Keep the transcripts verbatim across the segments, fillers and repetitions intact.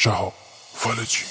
شهاب فالجی.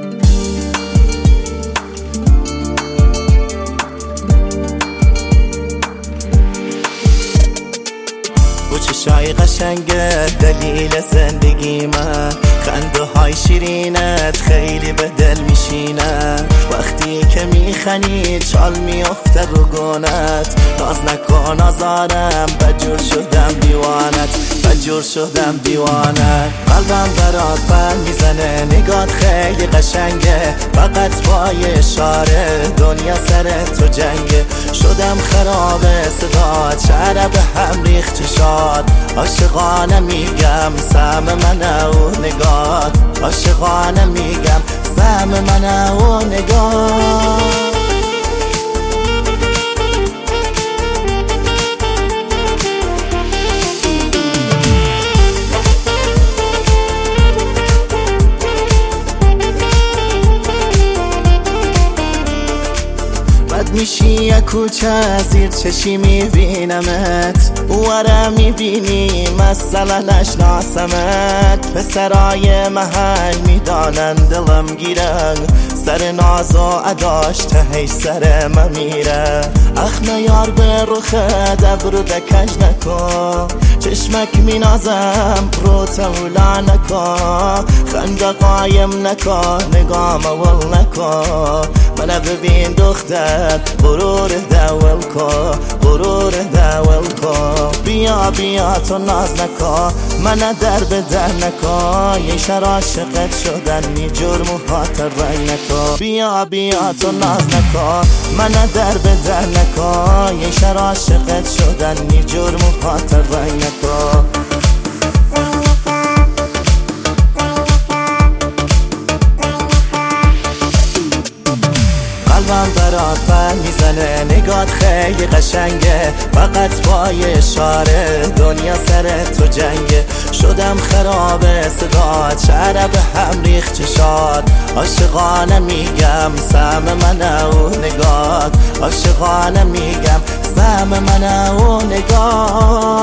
با چشای قشنگت دلیل زندگی من، خنده های شیرینت خیلی به دل میشینه. وقتی که میخنی چال میافته رو گونت، ناز نکن آزارم بجور شدم دیوانت، بجور شدم دیوانت. قلبم برات بر میزنه نگات خیلی قشنگه، فقط با یه اشاره دنیا سر تو جنگه. شدم خراب صدات شعر به هم ریخت چشات، عاشقانه میگم سهم منه و نگات، عاشقانه میگم سهم منه و نگات. میشی یه کوچه زیر چشی میبینمت، وره میبینی مثلا نشناسمت. پسرای محل میدانن دلم گیرن، سر ناز و اداش تهی سر من میره. اخ یار به رخت ابرو دکش نکن، چشمک مینازم رو تولا نکن. خنده قایم نکن نگام اول نکن، منو ببین دختر غرور دول کن، غرور دول کن. بیا بیا تو ناز نکن منو در به در نکن، یه شر عاشقت شدن می جرم و خاطر رنگ نکن. بیا بیا تو ناز نکن منو در به در نکن، یه شر عاشقت شدن می جرم و خاطر رنگ نکن. قلبم برات پر میزنه نگات خیلی قشنگه، فقط با یه اشاره دنیا سر تو جنگه. شدم خراب صدات شعر به هم ریخت چشات، عاشقانه میگم سهم منه و نگات، عاشقانه میگم سهم منه و نگات.